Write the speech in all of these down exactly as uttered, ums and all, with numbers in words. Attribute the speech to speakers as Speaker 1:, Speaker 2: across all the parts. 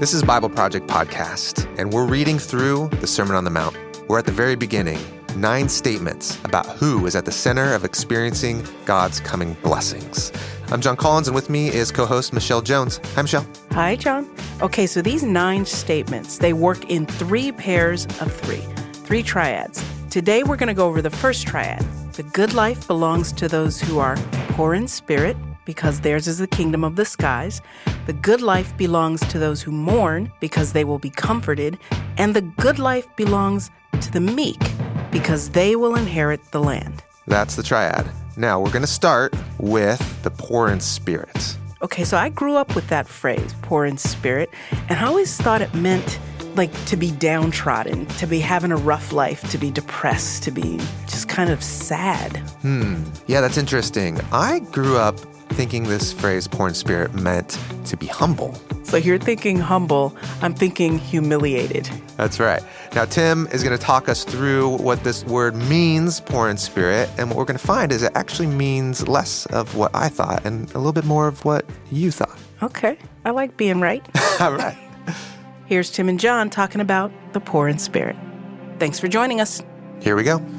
Speaker 1: This is Bible Project Podcast, and we're reading through the Sermon on the Mount. We're at the very beginning, nine statements about who is at the center of experiencing God's coming blessings. I'm John Collins, and with me is co-host Michelle Jones. Hi, Michelle.
Speaker 2: Hi, John. Okay, so these nine statements, they work in three pairs of three, three triads. Today, we're going to go over the first triad. The good life belongs to those who are poor in spirit, because theirs is the kingdom of the skies. The good life belongs to those who mourn, because they will be comforted. And the good life belongs to the meek, because they will inherit the land.
Speaker 1: That's the triad. Now, we're going to start with the poor in spirit.
Speaker 2: Okay, so I grew up with that phrase, poor in spirit, and I always thought it meant like to be downtrodden, to be having a rough life, to be depressed, to be just kind of sad.
Speaker 1: Hmm. Yeah, that's interesting. I grew up thinking this phrase, poor in spirit, meant to be humble.
Speaker 2: So you're thinking humble, I'm thinking humiliated.
Speaker 1: That's right. Now, Tim is going to talk us through what this word means, poor in spirit, and what we're going to find is it actually means less of what I thought and a little bit more of what you thought.
Speaker 2: Okay, I like being right.
Speaker 1: All right.
Speaker 2: Here's Tim and John talking about the poor in spirit. Thanks for joining us.
Speaker 1: Here we go.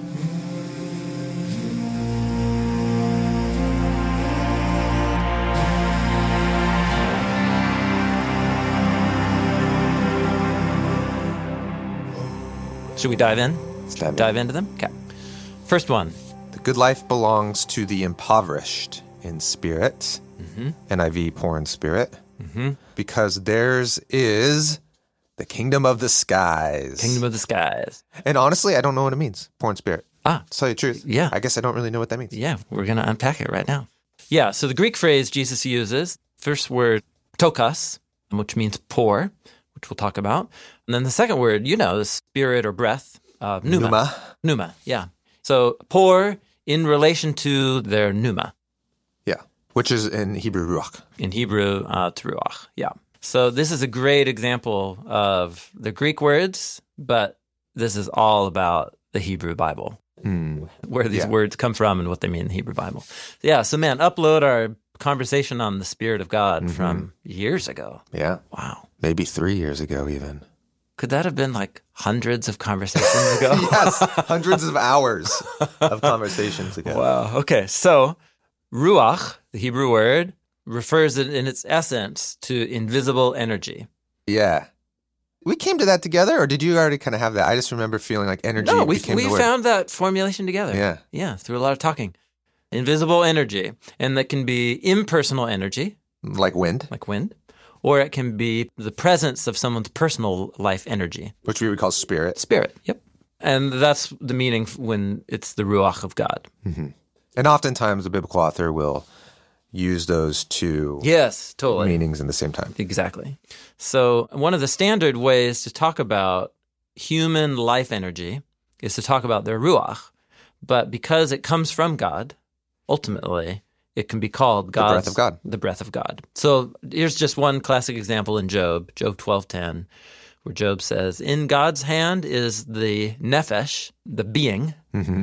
Speaker 3: Should we dive in?
Speaker 1: Let's dive in.
Speaker 3: Dive into them? Okay. First one.
Speaker 1: The good life belongs to the impoverished in spirit,
Speaker 3: Mm-hmm.
Speaker 1: N I V, poor in spirit,
Speaker 3: Mm-hmm.
Speaker 1: because theirs is the kingdom of the skies.
Speaker 3: Kingdom of the skies.
Speaker 1: And honestly, I don't know what it means, poor in spirit.
Speaker 3: Ah,
Speaker 1: To tell you the truth,
Speaker 3: yeah.
Speaker 1: I guess I don't really know what that means.
Speaker 3: Yeah, we're going to unpack it right now. Yeah, so the Greek phrase Jesus uses, first word, tokos, which means poor, which we'll talk about. And then the second word, you know, the spirit or breath, uh, pneuma.
Speaker 1: Pneuma.
Speaker 3: Pneuma, yeah. So poor in relation to their pneuma.
Speaker 1: Yeah, which is in Hebrew, ruach.
Speaker 3: In Hebrew, uh, teruach, yeah. So this is a great example of the Greek words, but this is all about the Hebrew Bible,
Speaker 1: Hmm.
Speaker 3: where these
Speaker 1: Yeah.
Speaker 3: words come from and what they mean in the Hebrew Bible. Yeah, so man, upload our conversation on the Spirit of God
Speaker 1: Mm-hmm.
Speaker 3: from years ago.
Speaker 1: Yeah,
Speaker 3: Wow.
Speaker 1: maybe three years ago even.
Speaker 3: Could that have been like hundreds of conversations ago?
Speaker 1: Yes, hundreds of hours of conversations ago.
Speaker 3: Wow. Okay, so ruach, the Hebrew word, refers in in its essence to invisible energy.
Speaker 1: Yeah. We came to that together, or did you already kind of have that? I just remember feeling like energy
Speaker 3: No, we
Speaker 1: became
Speaker 3: we
Speaker 1: the word.
Speaker 3: found that formulation together.
Speaker 1: Yeah.
Speaker 3: Yeah, through a lot of talking. Invisible energy. And that can be impersonal energy,
Speaker 1: Like wind,
Speaker 3: like wind, or it can be the presence of someone's personal life energy.
Speaker 1: which we would call spirit.
Speaker 3: Spirit, yep. And that's the meaning when it's the ruach of God.
Speaker 1: And oftentimes the biblical author will use those two
Speaker 3: Yes, totally.
Speaker 1: meanings in the same time.
Speaker 3: Exactly. So one of the standard ways to talk about human life energy is to talk about their ruach. But because it comes from God, ultimately, it can be called God's,
Speaker 1: breath of God.
Speaker 3: The breath of God. So here's just one classic example in Job, Job twelve ten, where Job says, in God's hand is the nephesh, the being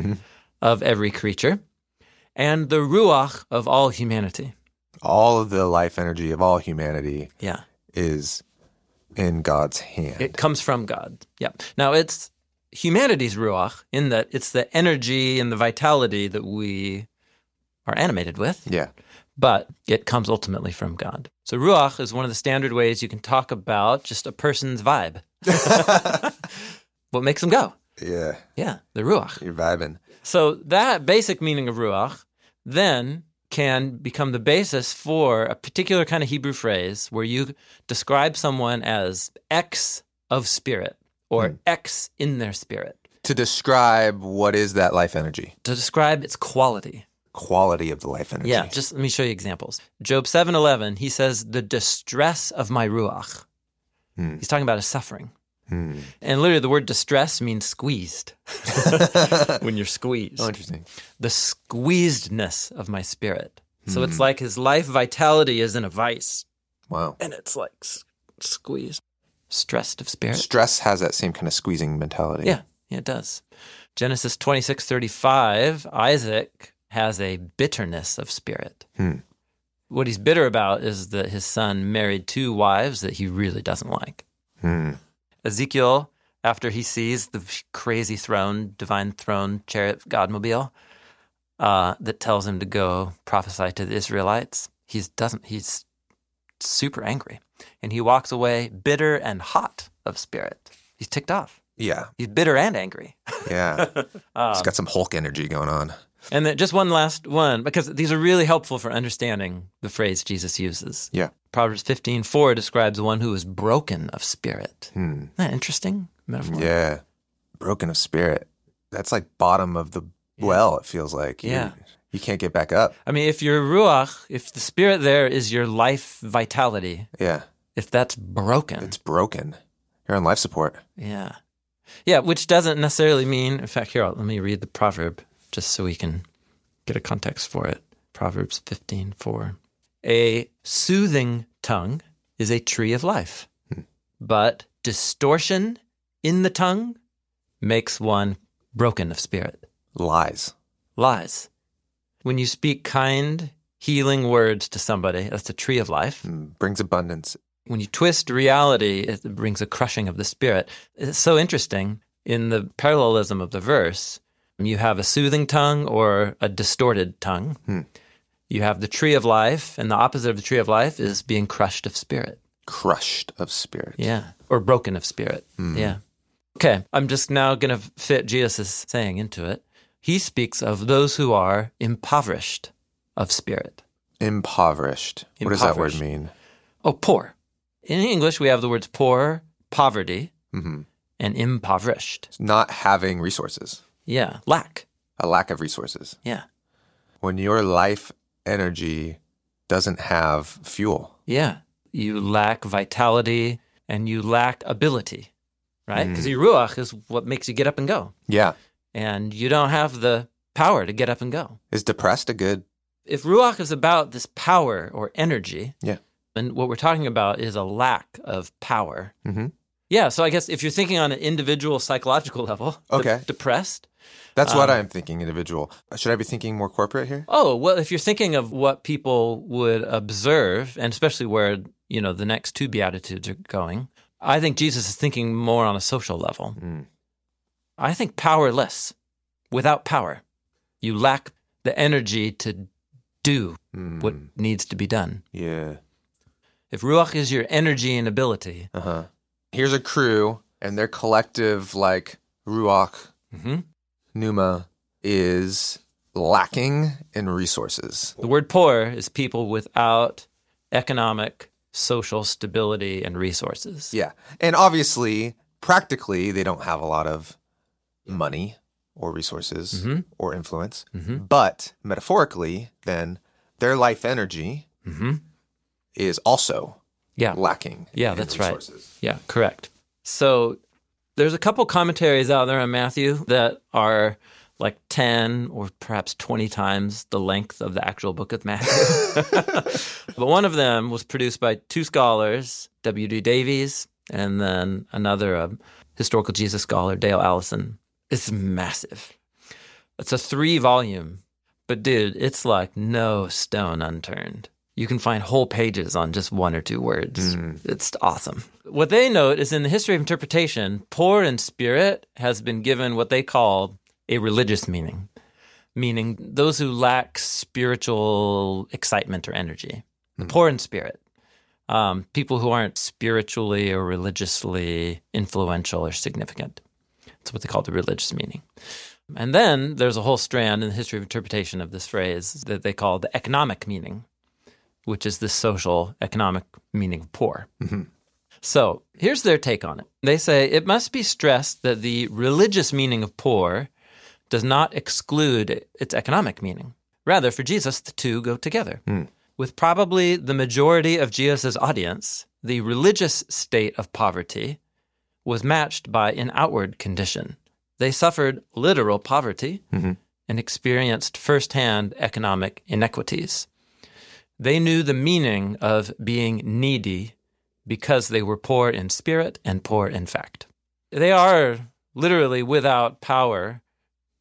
Speaker 3: of every creature, and the ruach of all humanity.
Speaker 1: All of the life energy of all humanity
Speaker 3: Yeah.
Speaker 1: is in God's hand.
Speaker 3: It comes from God. Yeah. Now, it's humanity's ruach in that it's the energy and the vitality that we are animated with,
Speaker 1: yeah.
Speaker 3: but it comes ultimately from God. So ruach is one of the standard ways you can talk about just a person's vibe. What makes them go?
Speaker 1: Yeah.
Speaker 3: Yeah, the ruach.
Speaker 1: You're vibing.
Speaker 3: So that basic meaning of ruach then can become the basis for a particular kind of Hebrew phrase where you describe someone as X of spirit or X in their spirit.
Speaker 1: To describe what is that life energy,
Speaker 3: To describe its quality.
Speaker 1: quality of the life energy.
Speaker 3: Yeah, just let me show you examples. Job seven eleven, he says, the distress of my ruach.
Speaker 1: Hmm.
Speaker 3: He's talking about his suffering.
Speaker 1: Hmm.
Speaker 3: And literally the word distress means squeezed. When you're squeezed.
Speaker 1: Oh, interesting.
Speaker 3: The squeezedness of my spirit. So it's like his life vitality is in a vice.
Speaker 1: Wow.
Speaker 3: And it's like s- squeezed. Stressed of spirit.
Speaker 1: Stress has that same kind of squeezing mentality.
Speaker 3: Yeah, yeah, it does. Genesis twenty-six thirty-five, Isaac has a bitterness of spirit.
Speaker 1: Hmm.
Speaker 3: What he's bitter about is that his son married two wives that he really doesn't like.
Speaker 1: Hmm.
Speaker 3: Ezekiel, after he sees the crazy throne, divine throne, chariot, Godmobile, uh, that tells him to go prophesy to the Israelites, he doesn't. He's super angry, and he walks away bitter and hot of spirit. He's ticked off.
Speaker 1: Yeah.
Speaker 3: He's bitter and angry.
Speaker 1: Yeah.
Speaker 3: um,
Speaker 1: He's got some Hulk energy going on.
Speaker 3: And then just one last one, because these are really helpful for understanding the phrase Jesus uses.
Speaker 1: Yeah.
Speaker 3: Proverbs fifteen four describes one who is broken of spirit.
Speaker 1: Hmm.
Speaker 3: Isn't that interesting metaphor?
Speaker 1: Yeah. Broken of spirit. That's like bottom of the well, it feels like. You,
Speaker 3: Yeah.
Speaker 1: You can't get back up.
Speaker 3: I mean, if your ruach, if the spirit there is your life vitality,
Speaker 1: Yeah.
Speaker 3: if that's broken.
Speaker 1: It's broken. You're on life support.
Speaker 3: Yeah. Yeah, which doesn't necessarily mean, in fact, here, let me read the proverb just so we can get a context for it. Proverbs fifteen four. A soothing tongue is a tree of life, hmm. but distortion in the tongue makes one broken of spirit.
Speaker 1: Lies.
Speaker 3: Lies. When you speak kind, healing words to somebody, that's a tree of life.
Speaker 1: Mm, brings abundance.
Speaker 3: When you twist reality, it brings a crushing of the spirit. It's so interesting. In the parallelism of the verse, you have a soothing tongue or a distorted tongue. Hmm. You have the tree of life, and the opposite of the tree of life is being crushed of spirit.
Speaker 1: Crushed of spirit.
Speaker 3: Yeah, or broken of spirit. Hmm. Yeah. Okay, I'm just now going to fit Jesus' saying into it. He speaks of those who are impoverished of spirit.
Speaker 1: Impoverished. What
Speaker 3: Impoverished.
Speaker 1: does that word mean?
Speaker 3: Oh, poor. In English, we have the words poor, poverty,
Speaker 1: mm-hmm.
Speaker 3: and impoverished.
Speaker 1: It's not having resources.
Speaker 3: Yeah, lack.
Speaker 1: A lack of resources.
Speaker 3: Yeah.
Speaker 1: When your life energy doesn't have fuel.
Speaker 3: Yeah. You lack vitality and you lack ability, right? Because
Speaker 1: Mm.
Speaker 3: your ruach is what makes you get up and go.
Speaker 1: Yeah.
Speaker 3: And you don't have the power to get up and go.
Speaker 1: Is depressed a good?
Speaker 3: If ruach is about this power or energy,
Speaker 1: Yeah.
Speaker 3: and what we're talking about is a lack of power.
Speaker 1: Mm-hmm.
Speaker 3: Yeah, so I guess if you're thinking on an individual psychological level,
Speaker 1: Okay.
Speaker 3: de- depressed.
Speaker 1: That's what
Speaker 3: um,
Speaker 1: I'm thinking, individual. Should I be thinking more corporate here?
Speaker 3: Oh, well, if you're thinking of what people would observe, and especially where, you know, the next two Beatitudes are going, I think Jesus is thinking more on a social level.
Speaker 1: Mm.
Speaker 3: I think powerless, without power. You lack the energy to do
Speaker 1: Mm.
Speaker 3: what needs to be done.
Speaker 1: Yeah.
Speaker 3: If ruach is your energy and ability,
Speaker 1: Uh-huh. Here's a crew, and their collective, like, ruach,
Speaker 3: mm-hmm.
Speaker 1: pneuma, is lacking in resources.
Speaker 3: The word poor is people without economic, social stability and resources.
Speaker 1: Yeah. And obviously, practically, they don't have a lot of money or resources
Speaker 3: Mm-hmm.
Speaker 1: or influence.
Speaker 3: Mm-hmm.
Speaker 1: But metaphorically, then, their life energy
Speaker 3: Mm-hmm.
Speaker 1: is also
Speaker 3: Yeah.
Speaker 1: lacking
Speaker 3: Yeah,
Speaker 1: in
Speaker 3: that's
Speaker 1: resources.
Speaker 3: right. Yeah, correct. So there's a couple commentaries out there on Matthew that are like ten or perhaps twenty times the length of the actual book of Matthew. But one of them was produced by two scholars, W D Davies, and then another um, historical Jesus scholar, Dale Allison. It's massive. It's a three-volume, but dude, it's like no stone unturned. You can find whole pages on just one or two words. Mm. It's awesome. What they note is in the history of interpretation, poor in spirit has been given what they call a religious meaning, meaning those who lack spiritual excitement or energy. Mm. The poor in spirit, um, people who aren't spiritually or religiously influential or significant. That's what they call the religious meaning. And then there's a whole strand in the history of interpretation of this phrase that they call the economic meaning, which is the social, economic meaning of poor. Mm-hmm. So here's their take on it. They say it must be stressed that the religious meaning of poor does not exclude its economic meaning. Rather, for Jesus, the two go together. Mm. With probably the majority of Jesus' audience, the religious state of poverty was matched by an outward condition. They suffered literal poverty mm-hmm. and experienced firsthand economic inequities. They knew the meaning of being needy because they were poor in spirit and poor in fact. They are literally without power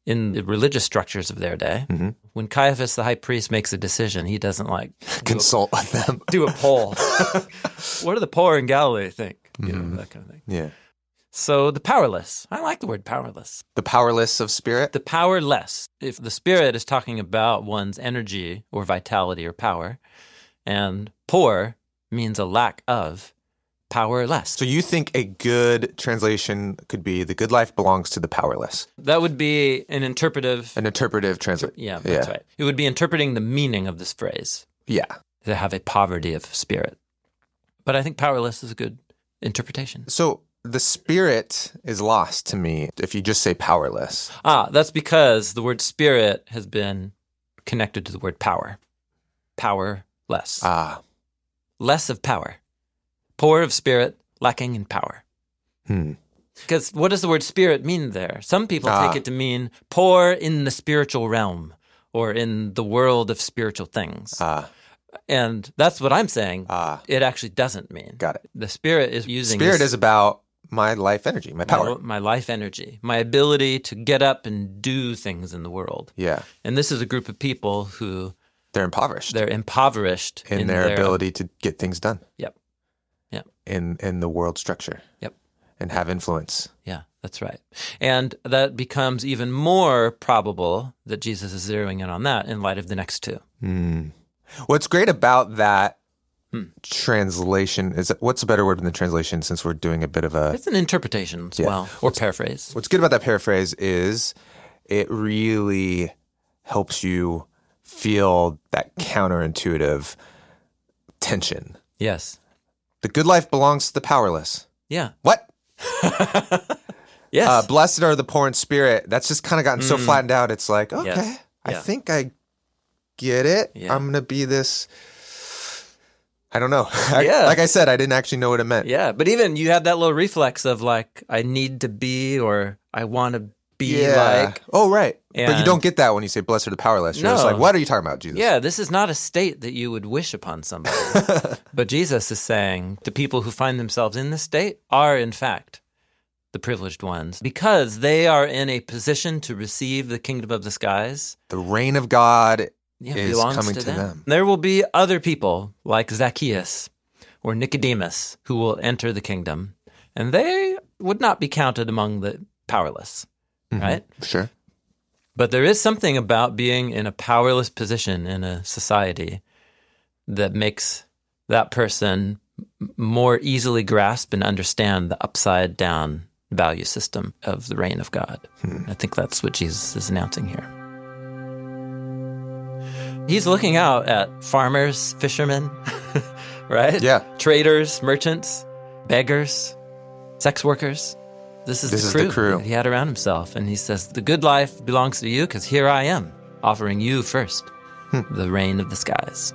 Speaker 3: in the religious structures of their day. Mm-hmm. When Caiaphas, the high priest, makes a decision, he doesn't like
Speaker 1: consult with them,
Speaker 3: do a poll. What do the poor in Galilee think? You
Speaker 1: Mm-hmm.
Speaker 3: know, that kind of thing.
Speaker 1: Yeah.
Speaker 3: So the powerless. I like the word powerless.
Speaker 1: The powerless of spirit?
Speaker 3: The powerless. If the Spirit is talking about one's energy or vitality or power, and poor means a lack of, powerless.
Speaker 1: So you think a good translation could be the good life belongs to the powerless?
Speaker 3: That would be an interpretive...
Speaker 1: An interpretive translation.
Speaker 3: Yeah, that's
Speaker 1: yeah.
Speaker 3: right. It would be interpreting the meaning of this phrase.
Speaker 1: Yeah.
Speaker 3: To have a poverty of spirit. But I think powerless is a good interpretation.
Speaker 1: So the spirit is lost to me if you just say powerless.
Speaker 3: Ah, that's because the word spirit has been connected to the word power. Powerless.
Speaker 1: Ah.
Speaker 3: Less of power. Poor of spirit, lacking in power.
Speaker 1: Hmm.
Speaker 3: Because what does the word spirit mean there? Some people
Speaker 1: Ah.
Speaker 3: take it to mean poor in the spiritual realm or in the world of spiritual things.
Speaker 1: Ah.
Speaker 3: And that's what I'm saying.
Speaker 1: Ah.
Speaker 3: It actually doesn't mean.
Speaker 1: Got it.
Speaker 3: The spirit is using...
Speaker 1: Spirit
Speaker 3: this,
Speaker 1: is about my life energy, my power.
Speaker 3: My, my life energy, my ability to get up and do things in the world.
Speaker 1: Yeah.
Speaker 3: And this is a group of people who...
Speaker 1: They're impoverished.
Speaker 3: They're impoverished
Speaker 1: in,
Speaker 3: in
Speaker 1: their,
Speaker 3: their
Speaker 1: ability to get things done.
Speaker 3: Yep. Yep.
Speaker 1: In in the world structure.
Speaker 3: Yep.
Speaker 1: And have influence.
Speaker 3: Yeah, that's right. And that becomes even more probable that Jesus is zeroing in on that in light of the next two.
Speaker 1: Mm. What's great about that
Speaker 3: hmm.
Speaker 1: translation is, what's a better word than the translation since we're doing a bit of a...
Speaker 3: It's an interpretation as
Speaker 1: Yeah.
Speaker 3: well, or paraphrase.
Speaker 1: What's good about that paraphrase is it really helps you feel that counterintuitive tension.
Speaker 3: Yes.
Speaker 1: The good life belongs to the powerless.
Speaker 3: Yeah.
Speaker 1: What?
Speaker 3: Yes.
Speaker 1: Uh, blessed are the poor in spirit. That's just kind of gotten so flattened out. It's like, okay,
Speaker 3: Yes.
Speaker 1: I
Speaker 3: Yeah.
Speaker 1: think I get it.
Speaker 3: Yeah.
Speaker 1: I'm going to be this... I don't know. I,
Speaker 3: Yeah.
Speaker 1: Like I said, I didn't actually know what it meant.
Speaker 3: Yeah, but even you have that little reflex of like, I need to be or I want to be
Speaker 1: Yeah.
Speaker 3: like.
Speaker 1: Oh, right. But you
Speaker 3: And-
Speaker 1: don't get that when you say blessed are the powerless. You're just
Speaker 3: No.
Speaker 1: like, what are you talking about, Jesus?
Speaker 3: Yeah, this is not a state that you would wish upon somebody. But Jesus is saying the people who find themselves in this state are, in fact, the privileged ones because they are in a position to receive the kingdom of the skies.
Speaker 1: The reign of God
Speaker 3: Yeah,
Speaker 1: is
Speaker 3: belongs
Speaker 1: coming
Speaker 3: to
Speaker 1: to
Speaker 3: them.
Speaker 1: them.
Speaker 3: There will be other people like Zacchaeus or Nicodemus who will enter the kingdom, and they would not be counted among the powerless,
Speaker 1: Mhm.
Speaker 3: right?
Speaker 1: Sure.
Speaker 3: But there is something about being in a powerless position in a society that makes that person m- more easily grasp and understand the upside down value system of the reign of God.
Speaker 1: Hmm.
Speaker 3: I think that's what Jesus is announcing here. He's looking out at farmers, fishermen, right?
Speaker 1: Yeah.
Speaker 3: Traders, merchants, beggars, sex workers. This is,
Speaker 1: This
Speaker 3: the,
Speaker 1: is
Speaker 3: crew
Speaker 1: the crew.
Speaker 3: that he had around himself. And he says, the good life belongs to you because here I am, offering you first
Speaker 1: Hmm.
Speaker 3: the reign of the skies.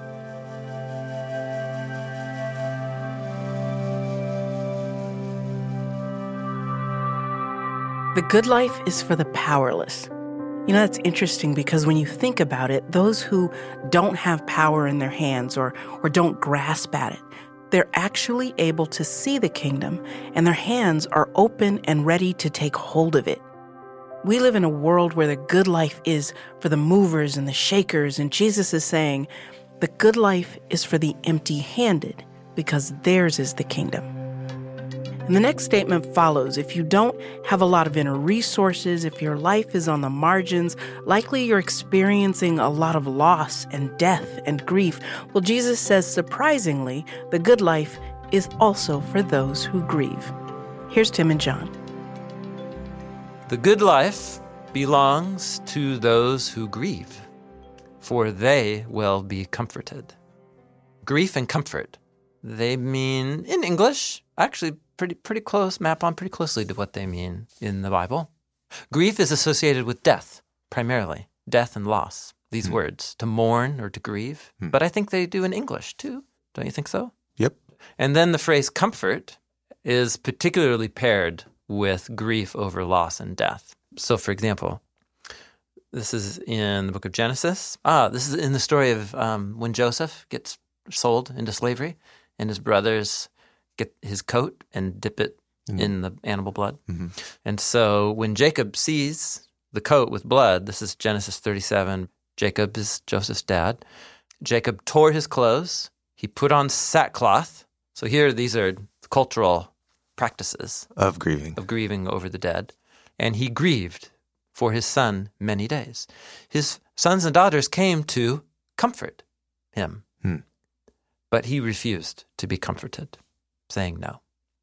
Speaker 2: The good life is for the powerless. You know, that's interesting because when you think about it, those who don't have power in their hands or, or don't grasp at it, they're actually able to see the kingdom and their hands are open and ready to take hold of it. We live in a world where the good life is for the movers and the shakers, and Jesus is saying the good life is for the empty-handed because theirs is the kingdom. And the next statement follows. If you don't have a lot of inner resources, if your life is on the margins, likely you're experiencing a lot of loss and death and grief. Well, Jesus says, surprisingly, the good life is also for those who grieve. Here's Tim and John.
Speaker 3: The good life belongs to those who grieve, for they will be comforted. Grief and comfort, they mean, in English, actually pretty pretty close, map on pretty closely to what they mean in the Bible. Grief is associated with death, primarily, death and loss, these
Speaker 1: Hmm.
Speaker 3: words, to mourn or to grieve.
Speaker 1: Hmm.
Speaker 3: But I think they do in English too. Don't you think so?
Speaker 1: Yep.
Speaker 3: And then the phrase comfort is particularly paired with grief over loss and death. So, for example, this is in the book of Genesis. Ah, this is in the story of um, when Joseph gets sold into slavery and his brothers get his coat and dip it
Speaker 1: Mm.
Speaker 3: in the animal blood.
Speaker 1: Mhm.
Speaker 3: And so when Jacob sees the coat with blood. This is Genesis thirty-seven. Jacob is Joseph's dad. Jacob tore his clothes. He put on sackcloth. So here, these are cultural practices
Speaker 1: Of grieving.
Speaker 3: of grieving over the dead. And he grieved for his son many days. His sons and daughters came to comfort him,
Speaker 1: Hmm.
Speaker 3: but he refused to be comforted, saying no.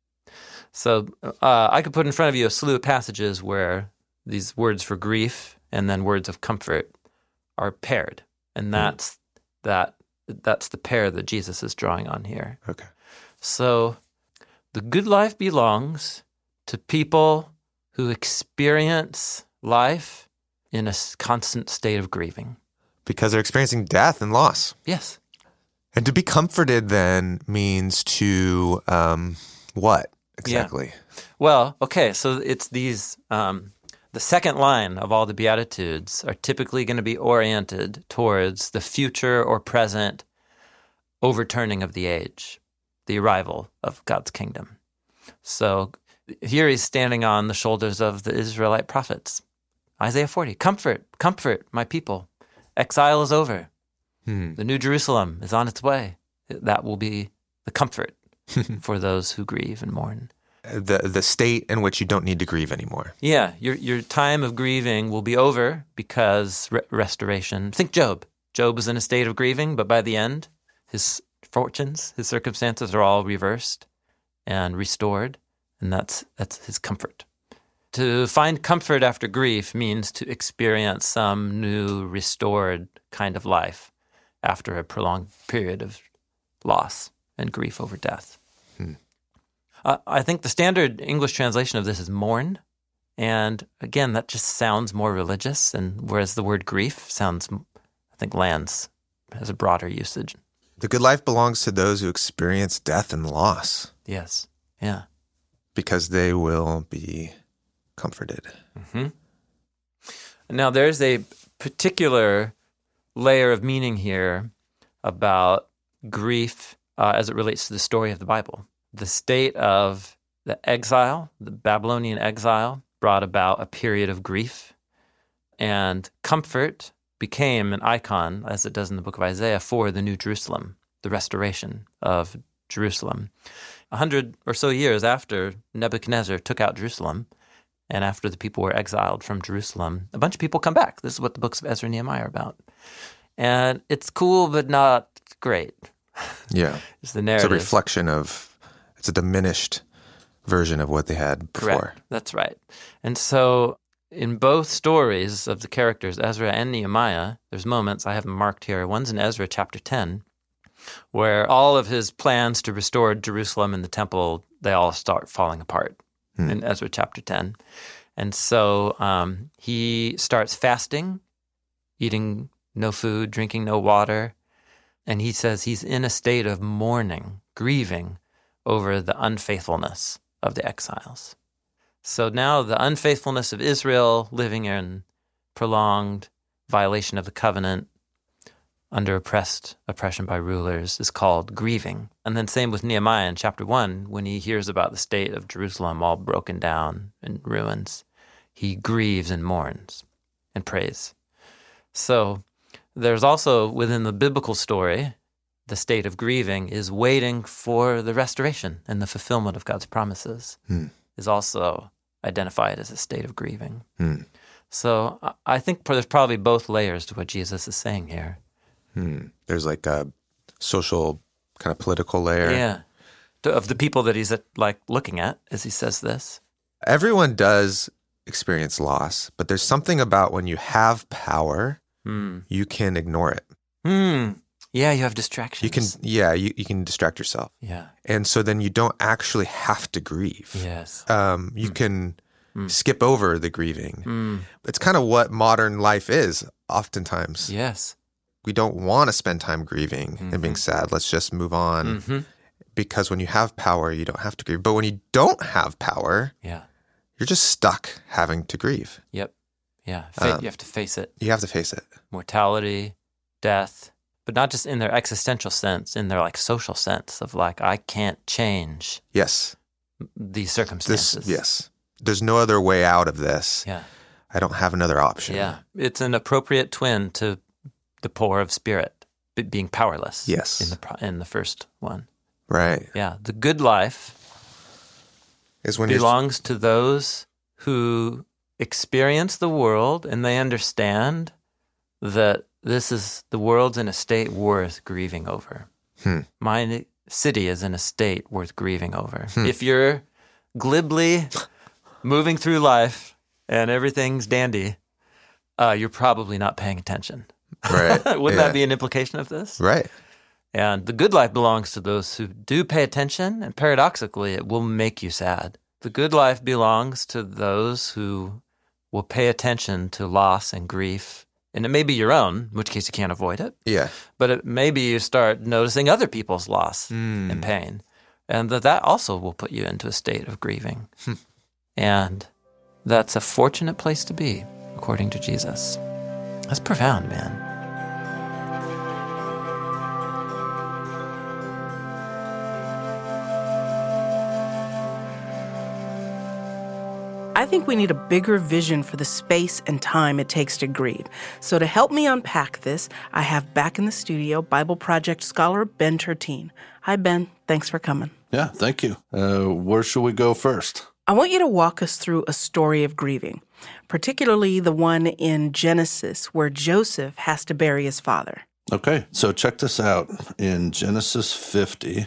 Speaker 3: So uh, I could put in front of you a slew of passages where these words for grief and then words of comfort are paired, and that's that that's the pair that Jesus is drawing on here.
Speaker 1: Okay.
Speaker 3: So the good life belongs to people who experience life in a s- constant state of grieving.
Speaker 1: Because they're experiencing death and loss.
Speaker 3: Yes.
Speaker 1: And to be comforted then means to, um, what exactly?
Speaker 3: Well, okay, so it's these, um, the second line of all the Beatitudes are typically going to be oriented towards the future or present overturning of the age, the arrival of God's kingdom. So here he's standing on the shoulders of the Israelite prophets. Isaiah forty, comfort, comfort my people. Exile is over.
Speaker 1: Hmm.
Speaker 3: The New Jerusalem is on its way. That will be the comfort for those who grieve and mourn.
Speaker 1: The the state in which you don't need to grieve anymore.
Speaker 3: Yeah, your your time of grieving will be over because re- restoration. Think Job. Job was in a state of grieving, but by the end, his fortunes, his circumstances are all reversed and restored, and that's that's his comfort. To find comfort after grief means to experience some new, restored kind of life after a prolonged period of loss and grief over death.
Speaker 1: Hmm.
Speaker 3: Uh, I think the standard English translation of this is mourn. And again, that just sounds more religious. And whereas the word grief sounds, I think, lands, has a broader usage.
Speaker 1: The good life belongs to those who experience death and loss
Speaker 3: Yes. Yeah.
Speaker 1: because they will be comforted.
Speaker 3: Mm-hmm. Now, there's a particular layer of meaning here about grief uh, as it relates to the story of the Bible. The state of the exile, the Babylonian exile, brought about a period of grief, and comfort became an icon, as it does in the book of Isaiah, for the New Jerusalem, the restoration of Jerusalem. A hundred or so years after Nebuchadnezzar took out Jerusalem, and after the people were exiled from Jerusalem, a bunch of people come back. This is what the books of Ezra and Nehemiah are about. And it's cool, but not great.
Speaker 1: Yeah.
Speaker 3: It's the
Speaker 1: It's
Speaker 3: narrative.
Speaker 1: a reflection of, it's a diminished version of what they had before.
Speaker 3: Correct. That's right. And so in both stories of the characters, Ezra and Nehemiah, there's moments I have them marked here. One's in Ezra chapter ten, where all of his plans to restore Jerusalem and the temple, they all start falling apart
Speaker 1: Hmm.
Speaker 3: in Ezra chapter ten. And so um, he starts fasting, eating no food, drinking no water. And he says he's in a state of mourning, grieving over the unfaithfulness of the exiles. So now the unfaithfulness of Israel living in prolonged violation of the covenant under oppressed oppression by rulers is called grieving. And then same with Nehemiah in chapter one, when he hears about the state of Jerusalem all broken down in ruins, he grieves and mourns and prays. So there's also within the biblical story, the state of grieving is waiting for the restoration and the fulfillment of God's promises
Speaker 1: Hmm.
Speaker 3: is also identified as a state of grieving.
Speaker 1: Hmm.
Speaker 3: So I- I think there's probably both layers to what Jesus is saying here.
Speaker 1: Hmm. There's like a social kind of political layer.
Speaker 3: Yeah. To- Of the people that he's uh, like looking at as he says this.
Speaker 1: Everyone does experience loss, but there's something about when you have power,
Speaker 3: Hmm.
Speaker 1: you can ignore it.
Speaker 3: Hmm. Yeah, you have distractions.
Speaker 1: You can, yeah, you, you can distract yourself.
Speaker 3: Yeah.
Speaker 1: And so then you don't actually have to grieve.
Speaker 3: Yes.
Speaker 1: Um, you can
Speaker 3: Mm.
Speaker 1: skip over the grieving.
Speaker 3: Hmm.
Speaker 1: It's kind of what modern life is oftentimes.
Speaker 3: Yes.
Speaker 1: We don't want to spend time grieving and being
Speaker 3: Mm-hmm.
Speaker 1: sad. Let's just move on.
Speaker 3: Hmm.
Speaker 1: Because when you have power, you don't have to grieve. But when you don't have power,
Speaker 3: Yeah.
Speaker 1: you're just stuck having to grieve.
Speaker 3: Yep. Yeah. Fa-
Speaker 1: Um,
Speaker 3: you have to face it.
Speaker 1: You have to face it.
Speaker 3: Mortality, death, but not just in their existential sense, in their like social sense of like, I can't change
Speaker 1: Yes.
Speaker 3: these
Speaker 1: This,
Speaker 3: circumstances.
Speaker 1: yes. There's no other way out of this.
Speaker 3: Yeah.
Speaker 1: I don't have another option.
Speaker 3: Yeah. It's an appropriate twin to the poor of spirit, being powerless.
Speaker 1: Yes.
Speaker 3: In the, in the first one.
Speaker 1: Right.
Speaker 3: Yeah. The good life
Speaker 1: is when
Speaker 3: belongs to those who experience the world and they understand that this is the world's in a state worth grieving over.
Speaker 1: Hmm.
Speaker 3: My city is in a state worth grieving over.
Speaker 1: Hmm.
Speaker 3: If you're glibly moving through life and everything's dandy, uh, you're probably not paying attention.
Speaker 1: Right.
Speaker 3: Wouldn't
Speaker 1: Yeah.
Speaker 3: that be an implication of this?
Speaker 1: Right.
Speaker 3: And the good life belongs to those who do pay attention, and paradoxically, it will make you sad. The good life belongs to those who will pay attention to loss and grief. And it may be your own, in which case you can't avoid it.
Speaker 1: Yeah.
Speaker 3: But it, maybe you start noticing other people's loss
Speaker 1: Mm.
Speaker 3: and pain. And that, that also will put you into a state of grieving.
Speaker 1: Hmm.
Speaker 3: And that's a fortunate place to be, according to Jesus. That's profound, man.
Speaker 2: I think we need a bigger vision for the space and time it takes to grieve. So to help me unpack this, I have back in the studio Bible Project scholar Ben Tertine. Hi, Ben. Thanks for coming.
Speaker 4: Yeah, thank you. Uh, where should we go first?
Speaker 2: I want you to walk us through a story of grieving, particularly the one in Genesis where Joseph has to bury his father.
Speaker 4: Okay, so check this out. In Genesis fifty,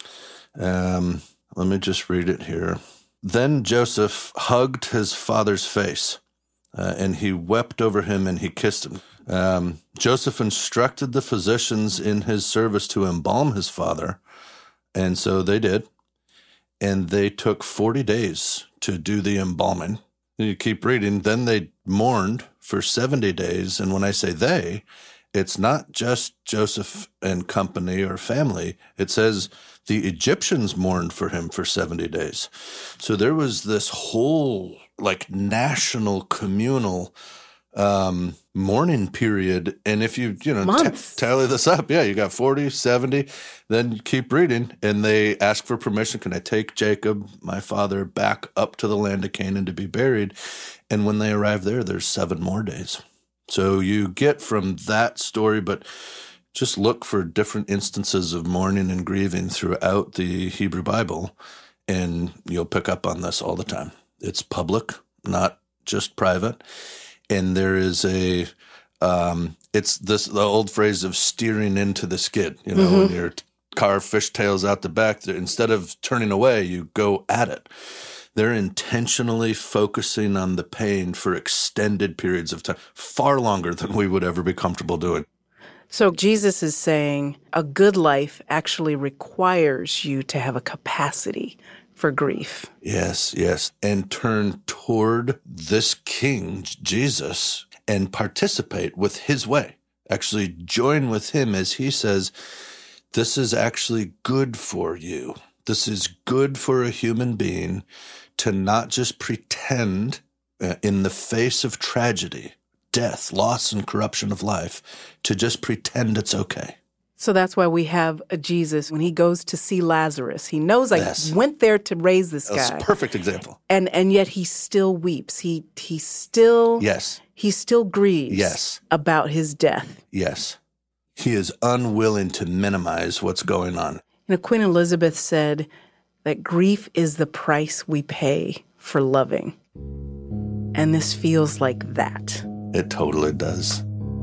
Speaker 4: um, let me just read it here. Then Joseph hugged his father's face, uh, and he wept over him and he kissed him. Um, Joseph instructed the physicians in his service to embalm his father, and so they did. And they took forty days to do the embalming. You keep reading. Then they mourned for seventy days. And when I say they, it's not just Joseph and company or family. It says the Egyptians mourned for him for seventy days. So there was this whole like national communal um, mourning period. And if you, you know, t- tally this up, yeah, you got forty, seventy, then you keep reading. And they ask for permission. Can I take Jacob, my father, back up to the land of Canaan to be buried? And when they arrive there, there's seven more days. So you get from that story, but just look for different instances of mourning and grieving throughout the Hebrew Bible, and you'll pick up on this all the time. It's public, not just private. And there is a, um, it's this the old phrase of steering into the skid. You know, mm-hmm. when your car fishtails out the back, instead of turning away, you go at it. They're intentionally focusing on the pain for extended periods of time, far longer than we would ever be comfortable doing.
Speaker 2: So Jesus is saying a good life actually requires you to have a capacity for grief.
Speaker 4: Yes, yes. And turn toward this King, Jesus, and participate with his way. Actually join with him as he says, this is actually good for you. This is good for a human being to not just pretend uh, in the face of tragedy, death, loss, and corruption of life, to just pretend it's okay.
Speaker 2: So that's why we have a Jesus. When he goes to see Lazarus, he knows I
Speaker 4: yes.
Speaker 2: went there to raise this
Speaker 4: That's
Speaker 2: guy.
Speaker 4: a perfect example.
Speaker 2: And and yet he still weeps. He he still
Speaker 4: yes.
Speaker 2: he still grieves
Speaker 4: yes.
Speaker 2: about his death.
Speaker 4: Yes. He is unwilling to minimize what's going on.
Speaker 2: You know, Queen Elizabeth said that grief is the price we pay for loving. And this feels like that.
Speaker 4: It totally does.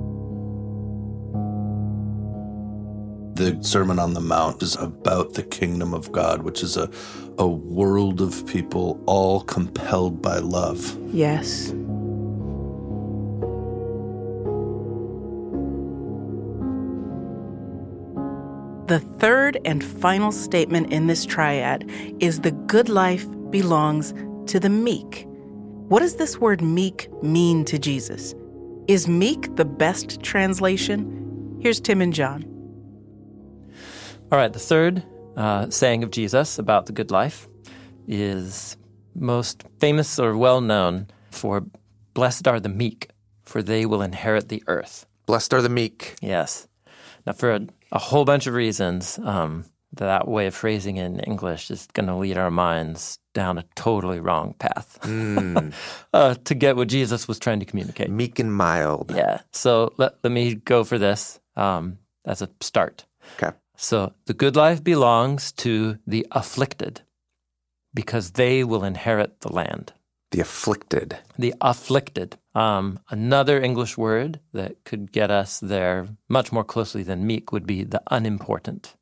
Speaker 4: The Sermon on the Mount is about the kingdom of God, which is a, a world of people all compelled by love.
Speaker 2: Yes. The third and final statement in this triad is the good life belongs to the meek. What does this word meek mean to Jesus? Is meek the best translation? Here's Tim and John.
Speaker 3: All right, the third uh, saying of Jesus about the good life is most famous or well-known for blessed are the meek, for they will inherit the earth.
Speaker 1: Blessed are the meek.
Speaker 3: Yes. Now, for a, a whole bunch of reasons, um, that way of phrasing it in English is going to lead our minds down a totally wrong path
Speaker 1: Mm.
Speaker 3: uh, to get what Jesus was trying to communicate.
Speaker 1: Meek and mild.
Speaker 3: Yeah. So let, let me go for this um, as a start.
Speaker 1: Okay.
Speaker 3: So the good life belongs to the afflicted because they will inherit the land.
Speaker 1: The afflicted.
Speaker 3: The afflicted. Um, another English word that could get us there much more closely than meek would be the unimportant.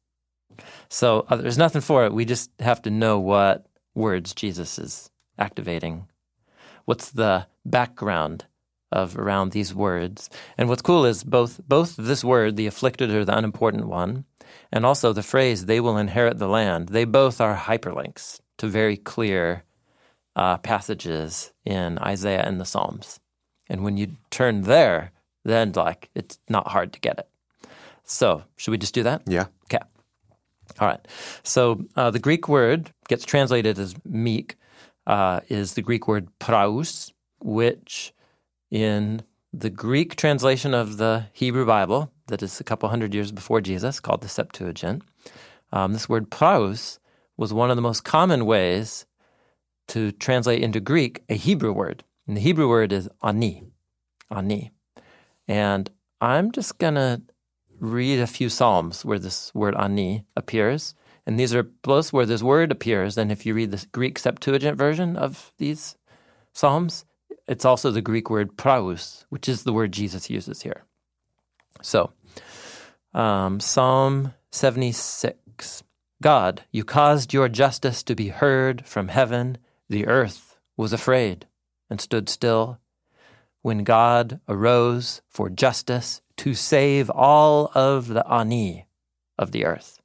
Speaker 3: So uh, there's nothing for it. We just have to know what words Jesus is activating. What's the background of around these words? And what's cool is both both this word, the afflicted or the unimportant one, and also the phrase, they will inherit the land, they both are hyperlinks to very clear uh, passages in Isaiah and the Psalms. And when you turn there, then like it's not hard to get it. So should we just do that?
Speaker 1: Yeah.
Speaker 3: Okay. All right. So uh, the Greek word gets translated as meek uh, is the Greek word praus, which in the Greek translation of the Hebrew Bible, that is a couple hundred years before Jesus, called the Septuagint, um, this word praus was one of the most common ways to translate into Greek a Hebrew word. And the Hebrew word is ani, ani. And I'm just going to read a few Psalms where this word ani appears. And these are both where this word appears. And if you read the Greek Septuagint version of these Psalms, it's also the Greek word praus, which is the word Jesus uses here. So, um, Psalm seventy-six. God, you caused your justice to be heard from heaven. The earth was afraid and stood still when God arose for justice to save all of the ani of the earth.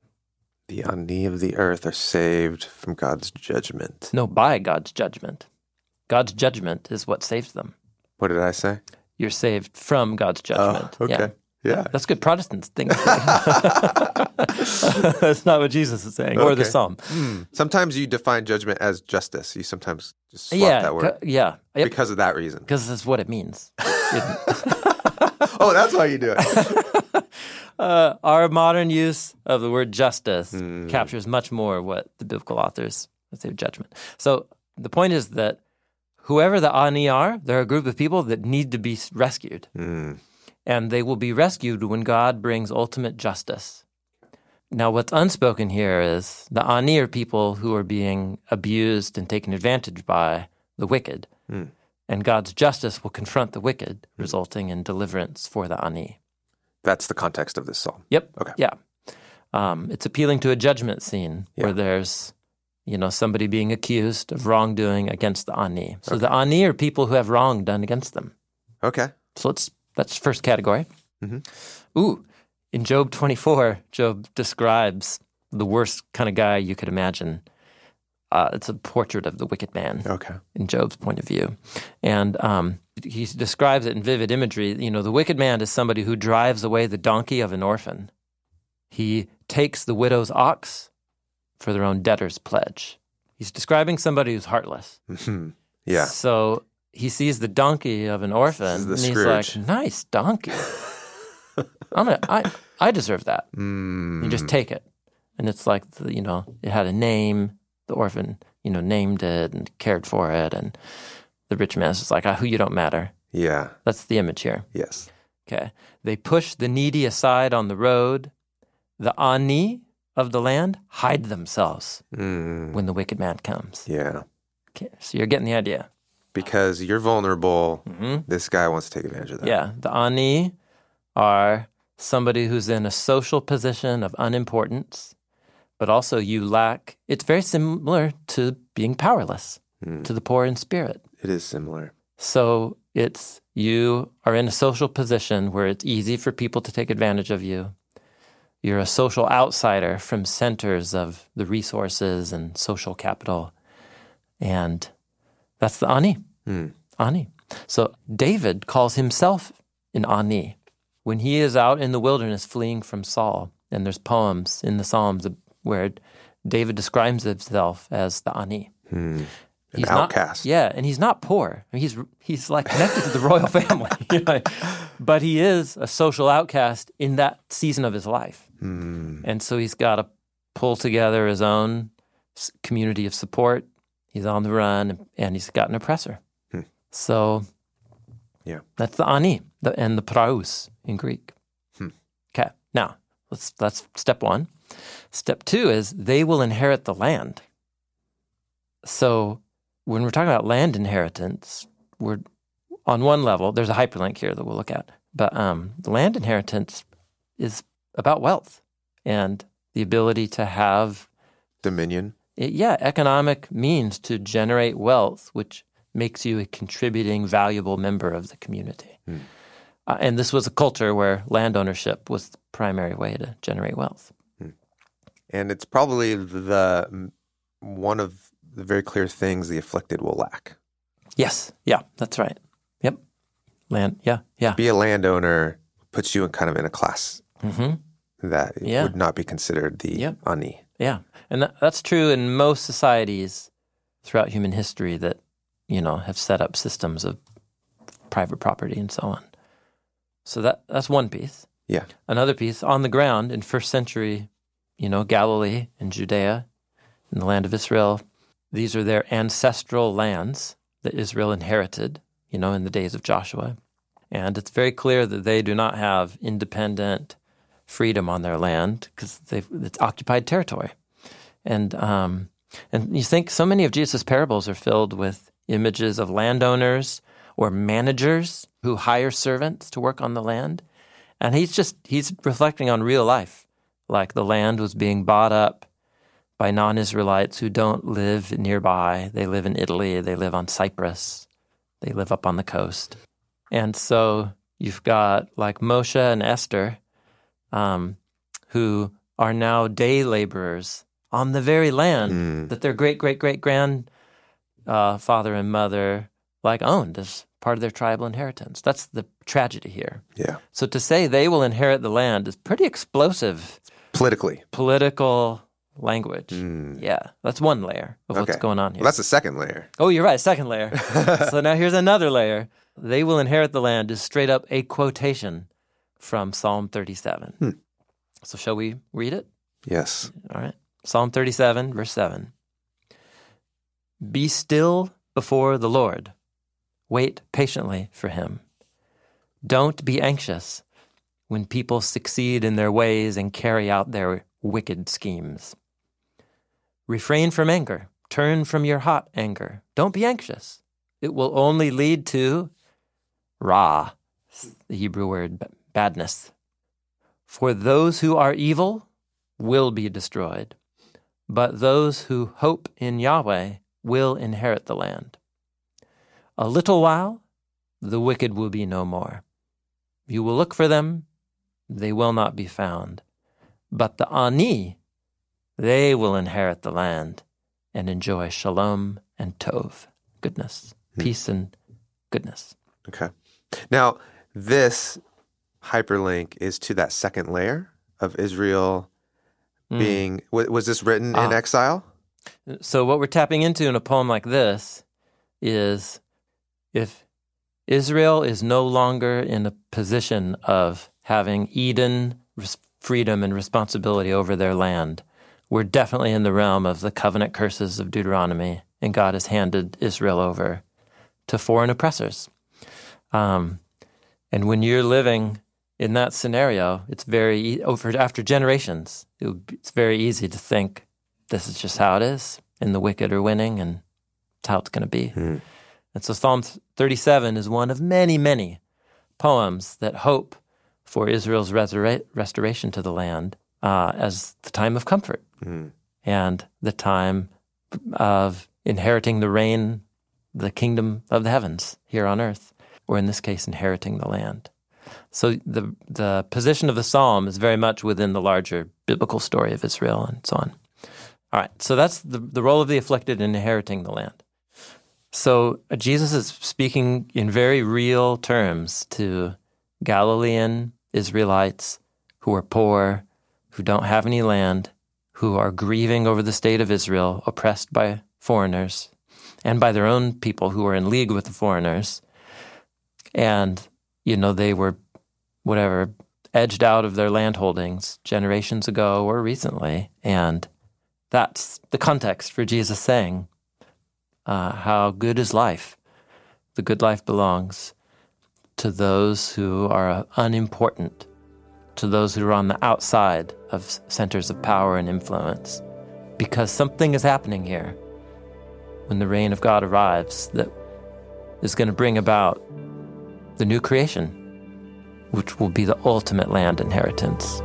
Speaker 1: The ani of the earth are saved from God's judgment.
Speaker 3: No, by God's judgment. God's judgment is what saves them.
Speaker 1: What did I say?
Speaker 3: You're saved from God's judgment.
Speaker 1: Oh, okay.
Speaker 3: Yeah.
Speaker 1: Yeah.
Speaker 3: That's good Protestant thing to say. That's not what Jesus is saying, or the
Speaker 1: Okay.
Speaker 3: Psalm.
Speaker 1: Hmm. Sometimes you define judgment as justice. You sometimes just swap
Speaker 3: Yeah,
Speaker 1: that word
Speaker 3: co- yeah. Yep.
Speaker 1: because of that reason.
Speaker 3: Because that's what it means. It-
Speaker 1: Oh, that's why you do it.
Speaker 3: uh, our modern use of the word justice
Speaker 1: Hmm.
Speaker 3: captures much more what the biblical authors would say judgment. So the point is that whoever the ani are, they're a group of people that need to be rescued.
Speaker 1: Hmm.
Speaker 3: And they will be rescued when God brings ultimate justice. Now, what's unspoken here is the ani are people who are being abused and taken advantage by the wicked.
Speaker 1: Mm.
Speaker 3: And God's justice will confront the wicked, resulting in deliverance for the ani.
Speaker 1: That's the context of this psalm.
Speaker 3: Yep.
Speaker 1: Okay.
Speaker 3: Yeah. Um, it's appealing to a judgment scene
Speaker 1: Yeah.
Speaker 3: where there's, you know, somebody being accused of wrongdoing against the ani. So the ani are people who have wrong done against them.
Speaker 1: Okay.
Speaker 3: So let's that's first category.
Speaker 1: Mhm.
Speaker 3: Ooh, in Job twenty-four, Job describes the worst kind of guy you could imagine. Uh, it's a portrait of the wicked man
Speaker 1: Okay.
Speaker 3: in Job's point of view. And um, he describes it in vivid imagery. You know, the wicked man is somebody who drives away the donkey of an orphan. He takes the widow's ox for their own debtor's pledge. He's describing somebody who's heartless.
Speaker 1: Mhm. Yeah.
Speaker 3: So he sees the donkey of an orphan,
Speaker 1: This is the
Speaker 3: and he's
Speaker 1: Scrooge.
Speaker 3: like, "Nice donkey. I'm gonna, I, I deserve that."
Speaker 1: Mm.
Speaker 3: You just take it, and it's like, the, you know, it had a name. The orphan, you know, named it and cared for it, and the rich man's just like, "Ah, who you don't matter."
Speaker 1: Yeah.
Speaker 3: That's the image here.
Speaker 1: Yes.
Speaker 3: Okay, they push the needy aside on the road. The ani of the land hide themselves
Speaker 1: Mm.
Speaker 3: when the wicked man comes.
Speaker 1: Yeah.
Speaker 3: Okay, so you're getting the idea.
Speaker 1: Because you're vulnerable,
Speaker 3: Mm-hmm.
Speaker 1: this guy wants to take advantage of that.
Speaker 3: Yeah, the ani are somebody who's in a social position of unimportance, but also you lack. It's very similar to being powerless
Speaker 1: Mm.
Speaker 3: to the poor in spirit.
Speaker 1: It is similar.
Speaker 3: So it's you are in a social position where it's easy for people to take advantage of you. You're a social outsider from centers of the resources and social capital. And that's the ani.
Speaker 1: Mm.
Speaker 3: Ani. So David calls himself an ani when he is out in the wilderness fleeing from Saul. And there's poems in the Psalms where David describes himself as the ani.
Speaker 1: Mm. An
Speaker 3: He's
Speaker 1: outcast.
Speaker 3: Not, yeah, and he's not poor. I mean, he's he's like connected to the royal family, you know? But he is a social outcast in that season of his life.
Speaker 1: Mm.
Speaker 3: And so he's got a pull together his own community of support. He's on the run, and he's got an oppressor. Hmm. So yeah, that's the ani the, and the praus in Greek. Hmm. Okay, now let's that's step one. Step two is they will inherit the land. So when we're talking about land inheritance, we're on one level, there's a hyperlink here that we'll look at, but um, the land inheritance is about wealth and the ability to have
Speaker 1: dominion.
Speaker 3: It, yeah, economic means to generate wealth, which makes you a contributing, valuable member of the community. Hmm. Uh, and this was a culture where land ownership was the primary way to generate wealth.
Speaker 1: Hmm. And it's probably the one of the very clear things the afflicted will lack.
Speaker 3: Yes. Yeah, that's right. Yep. Land. Yeah. Yeah.
Speaker 1: Be a landowner puts you in kind of in a class mm-hmm. that
Speaker 3: yeah.
Speaker 1: would not be considered the
Speaker 3: yep.
Speaker 1: ani.
Speaker 3: Yeah. And that, that's true in most societies throughout human history that, you know, have set up systems of private property and so on. So that that's one piece.
Speaker 1: Yeah.
Speaker 3: Another piece, on the ground in first century, you know, Galilee and Judea, in the land of Israel, these are their ancestral lands that Israel inherited, you know, in the days of Joshua. And it's very clear that they do not have independent freedom on their land because it's occupied territory. And um, and you think so many of Jesus' parables are filled with images of landowners or managers who hire servants to work on the land. And he's just, he's reflecting on real life, like the land was being bought up by non-Israelites who don't live nearby. They live in Italy, they live on Cyprus, they live up on the coast. And so you've got like Moshe and Esther, um, who are now day laborers on the very land mm. that their great-great-great-grand uh, father and mother like owned as part of their tribal inheritance. That's the tragedy here.
Speaker 1: Yeah.
Speaker 3: So to say they will inherit the land is pretty explosive.
Speaker 1: Politically.
Speaker 3: Political language. Mm. Yeah. That's one layer of
Speaker 1: okay.
Speaker 3: what's going on here.
Speaker 1: Well, that's the second layer.
Speaker 3: Oh, you're right. Second layer. So now here's another layer. They will inherit the land is straight up a quotation from Psalm thirty-seven. Hmm. So shall we read it?
Speaker 1: Yes.
Speaker 3: All right. Psalm thirty-seven, verse seven. Be still before the Lord. Wait patiently for him. Don't be anxious when people succeed in their ways and carry out their wicked schemes. Refrain from anger. Turn from your hot anger. Don't be anxious. It will only lead to ra, the Hebrew word badness. For those who are evil will be destroyed, but those who hope in Yahweh will inherit the land. A little while, the wicked will be no more. You will look for them, they will not be found. But the ani, they will inherit the land and enjoy shalom and tov, goodness, hmm. peace and goodness.
Speaker 1: Okay. Now, this hyperlink is to that second layer of Israel mm. being, was this written ah. in exile?
Speaker 3: So what we're tapping into in a poem like this is if Israel is no longer in a position of having Eden freedom and responsibility over their land, we're definitely in the realm of the covenant curses of Deuteronomy, and God has handed Israel over to foreign oppressors. Um, and when you're living in that scenario, it's very, over after generations, it would be, it's very easy to think this is just how it is, and the wicked are winning, and it's how it's going to be. Hmm. And so Psalm thirty-seven is one of many, many poems that hope for Israel's restora- restoration to the land uh, as the time of comfort hmm. and the time of inheriting the reign, the kingdom of the heavens here on earth, or in this case, inheriting the land. So the the position of the psalm is very much within the larger biblical story of Israel and so on. All right, so that's the, the role of the afflicted in inheriting the land. So uh, Jesus is speaking in very real terms to Galilean Israelites who are poor, who don't have any land, who are grieving over the state of Israel, oppressed by foreigners, and by their own people who are in league with the foreigners. And, you know, they were, whatever, edged out of their landholdings generations ago or recently. And that's the context for Jesus saying, uh, how good is life? The good life belongs to those who are unimportant, to those who are on the outside of centers of power and influence. Because something is happening here when the reign of God arrives that is going to bring about the new creation, which will be the ultimate land inheritance.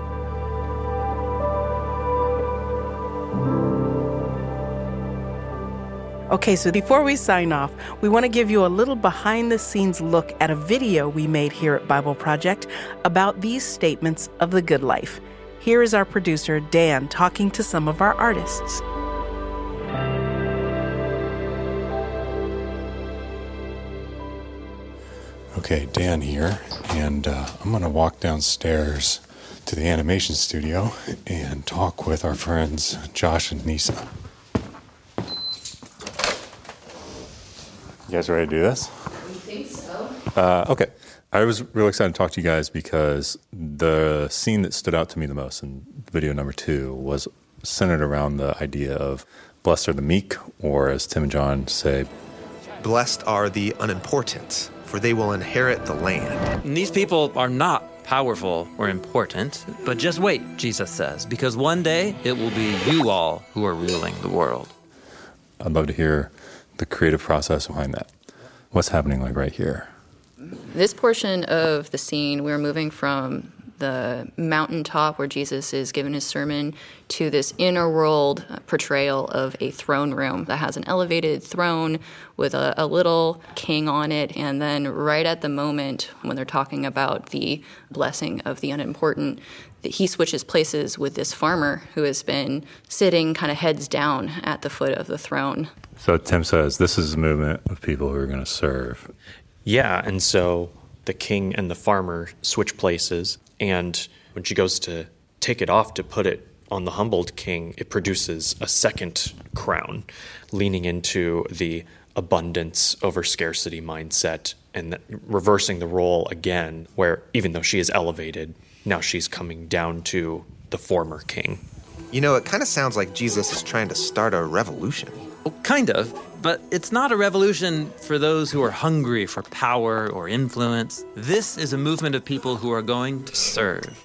Speaker 2: Okay, so before we sign off, we want to give you a little behind-the-scenes look at a video we made here at Bible Project about these statements of the good life. Here is our producer, Dan, talking to some of our artists.
Speaker 5: Okay, Dan here, and uh, I'm going to walk downstairs to the animation studio and talk with our friends Josh and Nisa. You guys ready to do this?
Speaker 6: We think so.
Speaker 5: Uh, okay. I was really excited to talk to you guys because the scene that stood out to me the most in video number two was centered around the idea of blessed are the meek, or as Tim and John say,
Speaker 1: Blessed are the unimportant, for they will inherit the land.
Speaker 3: And these people are not powerful or important, but just wait, Jesus says, because one day it will be you all who are ruling the world.
Speaker 5: I'd love to hear the creative process behind that. What's happening like right here?
Speaker 6: This portion of the scene, we're moving from the mountaintop where Jesus is giving his sermon to this inner world portrayal of a throne room that has an elevated throne with a, a little king on it. And then right at the moment when they're talking about the blessing of the unimportant, he switches places with this farmer who has been sitting kind of heads down at the foot of the throne.
Speaker 5: So Tim says this is a movement of people who are going to serve.
Speaker 7: Yeah, and so the king and the farmer switch places, and when she goes to take it off to put it on the humbled king, it produces a second crown, leaning into the abundance over scarcity mindset and reversing the role again, where even though she is elevated, now she's coming down to the former king.
Speaker 1: You know, it kind of sounds like Jesus is trying to start a revolution.
Speaker 3: Well, kind of, but it's not a revolution for those who are hungry for power or influence. This is a movement of people who are going to serve.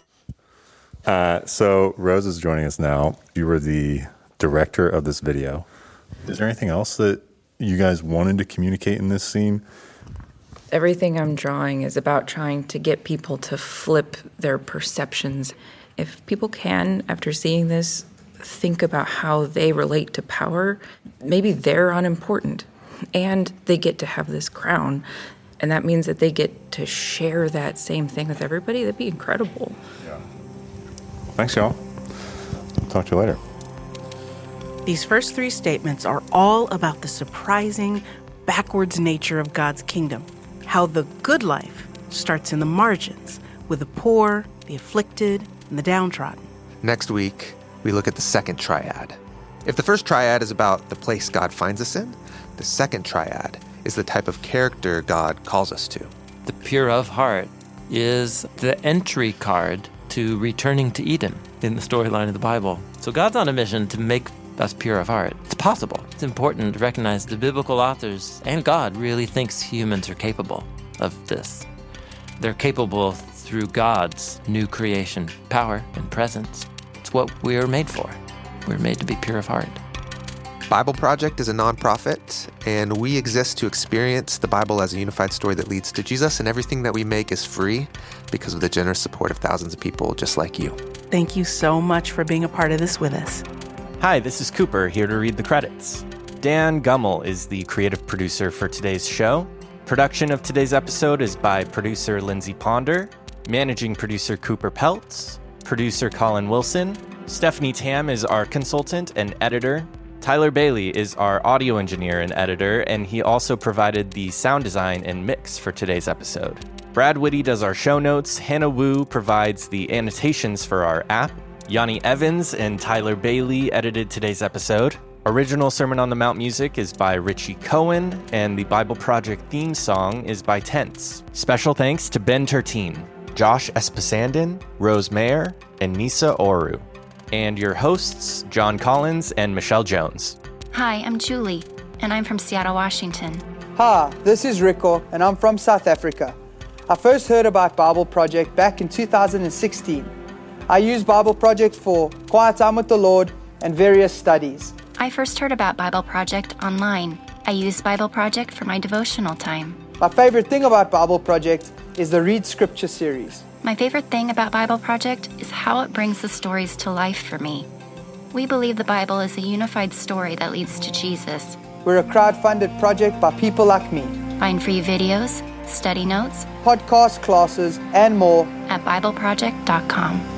Speaker 5: Uh, so Rose is joining us now. You were the director of this video. Is there anything else that you guys wanted to communicate in this scene?
Speaker 8: Everything I'm drawing is about trying to get people to flip their perceptions. If people can, after seeing this, think about how they relate to power, maybe they're unimportant and they get to have this crown. And that means that they get to share that same thing with everybody. That'd be incredible.
Speaker 5: Yeah. Thanks, y'all. Talk to you later.
Speaker 2: These first three statements are all about the surprising, backwards nature of God's kingdom, how the good life starts in the margins with the poor, the afflicted, and the downtrodden.
Speaker 1: Next week, we look at the second triad. If the first triad is about the place God finds us in, the second triad is the type of character God calls us to.
Speaker 3: The pure of heart is the entry card to returning to Eden in the storyline of the Bible. So God's on a mission to make us pure of heart. It's possible. It's important to recognize the biblical authors and God really thinks humans are capable of this. They're capable through God's new creation, power and presence. It's what we are made for. We're made to be pure of heart.
Speaker 1: Bible Project is a nonprofit, and we exist to experience the Bible as a unified story that leads to Jesus, and everything that we make is free because of the generous support of thousands of people just like you.
Speaker 2: Thank you so much for being a part of this with us.
Speaker 9: Hi, this is Cooper, here to read the credits. Dan Gummel is the creative producer for today's show. Production of today's episode is by producer Lindsay Ponder, managing producer Cooper Peltz, producer Colin Wilson. Stephanie Tam is our consultant and editor. Tyler Bailey is our audio engineer and editor, and he also provided the sound design and mix for today's episode. Brad Whitty does our show notes. Hannah Wu provides the annotations for our app. Yanni Evans and Tyler Bailey edited today's episode. Original Sermon on the Mount music is by Richie Cohen, and the Bible Project theme song is by Tense. Special thanks to Ben Tertine. Josh Espasandin, Rose Mayer, and Nisa Oru. And your hosts, John Collins and Michelle Jones.
Speaker 10: Hi, I'm Julie, and I'm from Seattle, Washington.
Speaker 11: Hi, this is Rico, and I'm from South Africa. I first heard about Bible Project back in two thousand sixteen. I used Bible Project for quiet time with the Lord and various studies.
Speaker 10: I first heard about Bible Project online. I used Bible Project for my devotional time.
Speaker 11: My favorite thing about Bible Project is the Read Scripture series.
Speaker 10: My favorite thing about Bible Project is how it brings the stories to life for me. We believe the Bible is a unified story that leads to Jesus.
Speaker 11: We're a crowd-funded project by people like me.
Speaker 10: Find free videos, study notes,
Speaker 11: podcast classes, and more
Speaker 10: at bible project dot com.